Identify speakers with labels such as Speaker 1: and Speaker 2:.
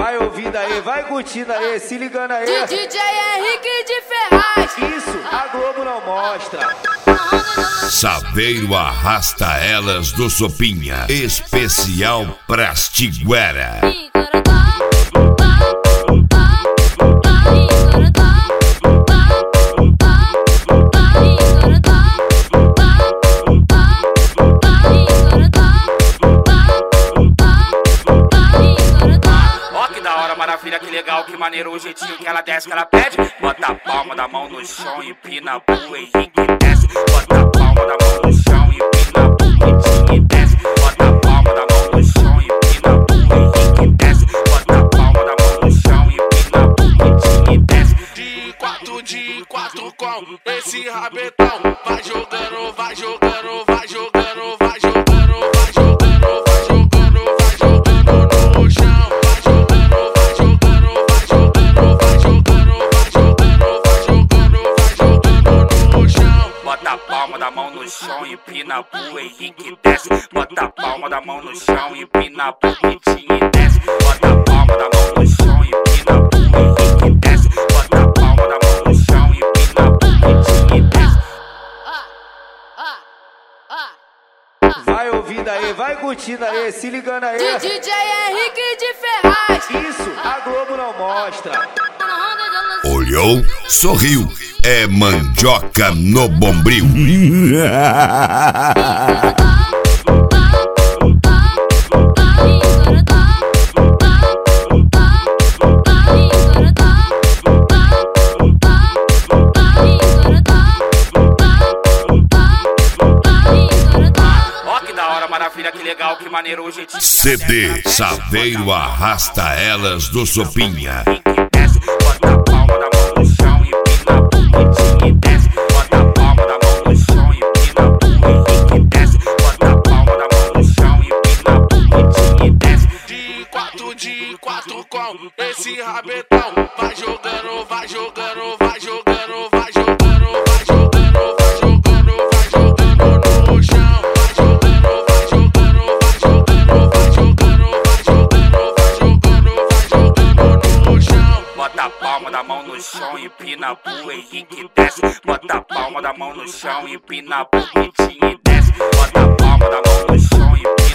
Speaker 1: Vai ouvindo aí, vai curtindo aí, se ligando aí.
Speaker 2: DJ Henrique de Ferraz.
Speaker 1: Isso, a Globo não mostra.
Speaker 3: Saveiro arrasta elas do Sopinha, especial pras Tiguera.
Speaker 4: Maravilha, que legal, que maneiro o jeitinho que ela desce, que ela pede. Bota a palma da mão no chão e empina pro Henrique desce. Bota a palma da mão no chão e empina pro Henrique desce. Bota a palma da mão no chão e empina pro Henrique desce. Bota a palma da mão no chão e empina pro Henrique desce. De quatro com esse rabetão. Vai jogando, vai jogando, vai jogando, vai jogando, vai jogando, vai jogando, vai jogando no chão. Da mão no chão, empina pro Henrique desce. Bota a palma da mão no chão, empina pro Henrique desce. Bota a palma da mão no chão, empina pro Henrique desce. Bota a palma da mão no chão, empina pro Henrique desce.
Speaker 1: Vai ouvindo aí, vai curtindo aí, se ligando aí.
Speaker 2: DJ Henrique de Ferraz.
Speaker 1: Isso, a Globo não mostra.
Speaker 3: Olhou, sorriu, é mandioca no bombril.
Speaker 4: Ó que da hora, maravilha, que legal, que maneiro o jeitinho.
Speaker 3: CD Saveiro arrasta elas do Sopinha.
Speaker 4: Bota a palma da mão no chão e empina pro Henrique desce. Bota a palma da mão no chão e empina pro Henrique desce. Bota a palma da mão no chão e empina pro Henrique desce. De quatro com esse rabetão. Vai jogando, vai jogando, vai jogando, vai jogando, vai jogando, vai jogando, vai jogando no chão. Vai jogando, vai jogando, vai jogando, vai jogando, vai jogando, vai jogando, vai jogando no chão. Bota a palma da mão no chão, empina pro Henrique desce. Bota a palma da mão no chão, empina pro Henrique desce. Bota a palma da mão no chão, empina